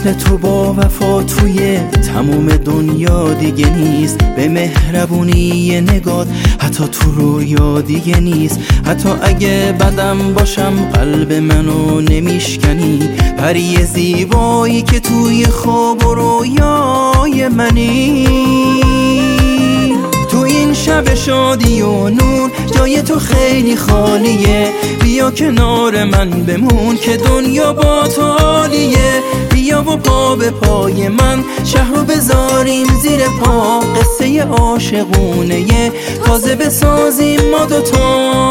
مثل تو با وفا توی تموم دنیا دیگه نیست. به مهربونی نگات حتی تو رویا دیگه نیست. حتی اگه بدم باشم قلب منو نمیشکنی. پری زیبایی که توی خواب و رویای منی. تو این شب شادی و نور جای تو خیلی خالیه. بیا کنار من بمون که دنیا با تو عالیه. بیا و پا به پای من شهر رو بذاریم زیر پا. قصه عاشقونه تازه بسازیم ما دوتا.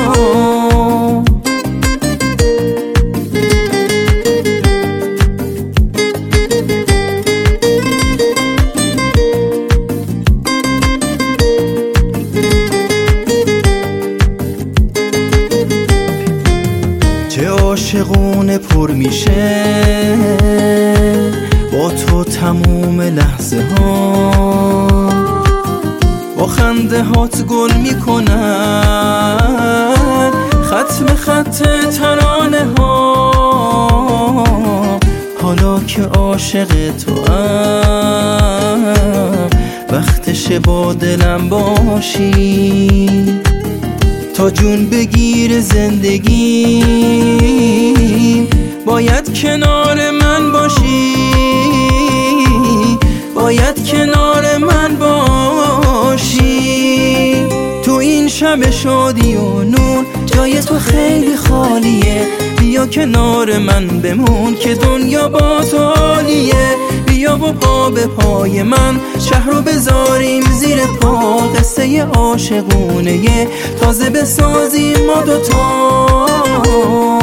چه عاشقونه پر میشه با تو تموم لحظه ها. با خنده هات گل میکنن ختم خط ترانه ها. حالا که عاشق تو ام وقتشه با دلم باشی. تا جون بگیر زندگی باید کنار من باشی. باید کنار من باشی. تو این شب شادی و نور جای تو خیلی خالیه. بیا کنار من بمون که دنیا با تو عالیه. بیا و پا به پای من شهر رو بذاریم زیر پا. قصه عاشقونه تازه بسازیم ما دوتا.